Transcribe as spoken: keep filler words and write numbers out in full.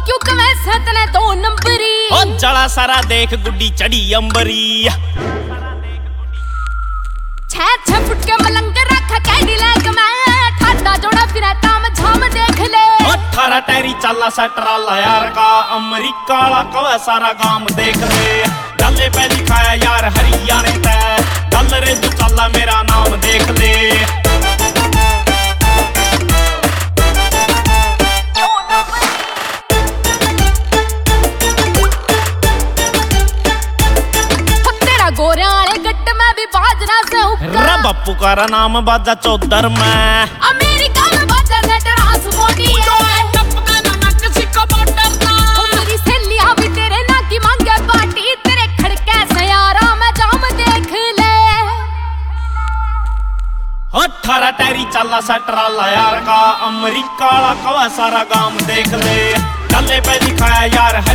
क्यों कमे सतने दो नंबरी ओ जला सारा देख गुड्डी चढ़ी अंबरी छह छह फुट के मलंग रखा कैडी लैग में ठाडा जोड़ा फिरा ताम झाम देख ले अठारह टैरी चला सटरा यार का अमरीका वाला कवे सारा गाम देख ले गले पे लिखाया यार हरियाणे ते गल रे तू चला मेरा नाम देख ले गोरे वाले गट में भी बाजना से रे बापू का नाम बाजा चौधर में अमेरिका में बाजा नेट रास मोटी है टपका नमक सिक्का बटर ना मेरी सहेलियां भी तेरे ना की मांगे पार्टी तेरे खड़के से यारा मैं जाम देख ले अठारह टैरी चला सटरा यार का अमरीका वाला कवा सारा गाम देख ले गले पे लिखाया यार